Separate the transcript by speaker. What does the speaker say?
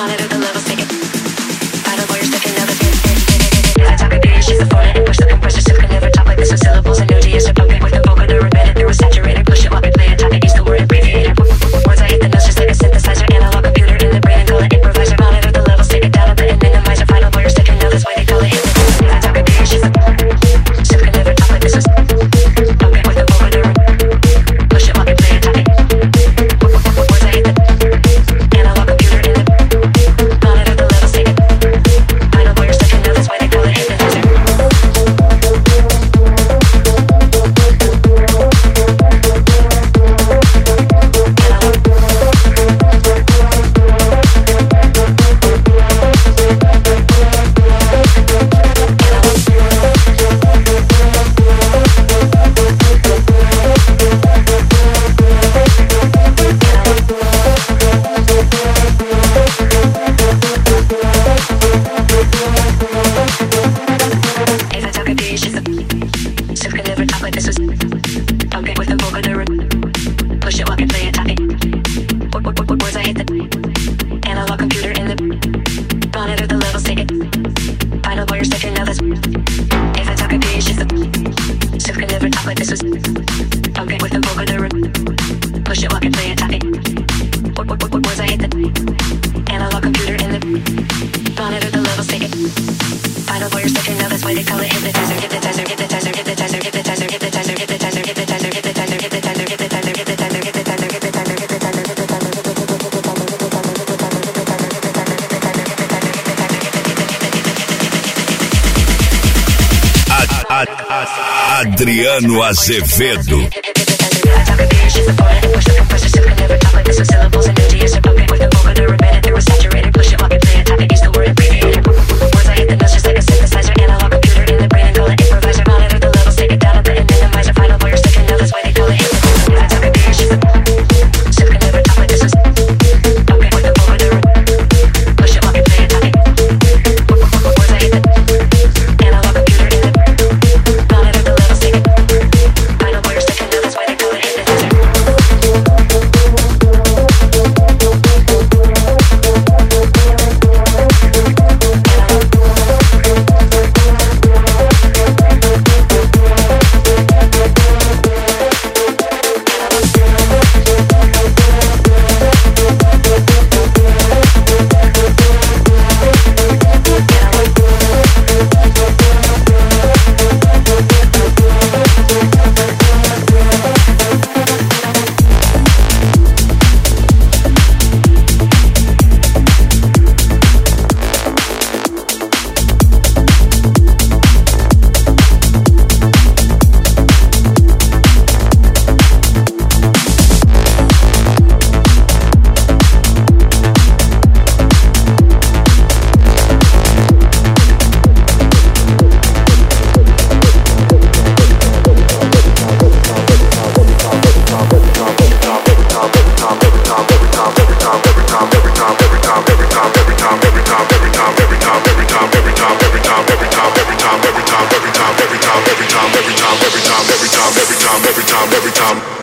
Speaker 1: Monitor the levels, take it. Final lawyers taking notice. If I talk a beat, she's a phone and push the compressor. Still can never talk like this with syllables. And no DS or pumping with the vocal to embed it. There was saturated, push it while we play it. Time to use the word abbreviator. Words I hit the notes just like a synthesizer. Analog computer in the brain and call it improviser. Monitor the levels, take it down at the end. Minimizer. Final lawyers taking notice. Why they call it hypnotizer. If I talk a beat, she's a still can never talk like this with pumping with the vocal to push it while we play it. Time to words I hit the analog computer in the monitor the levels, take it. Final lawyers taking notice. Why they call it hypnotizer. If I talk a beat, she's a still can never talk like this was pumping with the vocal to push it while we play it. Topic. Words I hit the analog computer in the monitor the levels, take it. Final lawyers taking notice. If I talk a beat, she's a still can never talk like this was pumping with the vocal to push it while we play it. Topic. Words I hit the analog computer in the monitor the levels, take it. Final lawyers taking notice. Why they call it hypnotizer, hypnotizer, hypnotizer, hypnotizer, hypnotizer, hypnotizer, hypnotizer, hypnotizer, hypnotizer, hypnotizer, hypnotizer, hypnotizer, hypnotizer,
Speaker 2: Adriano Azevedo. Every time.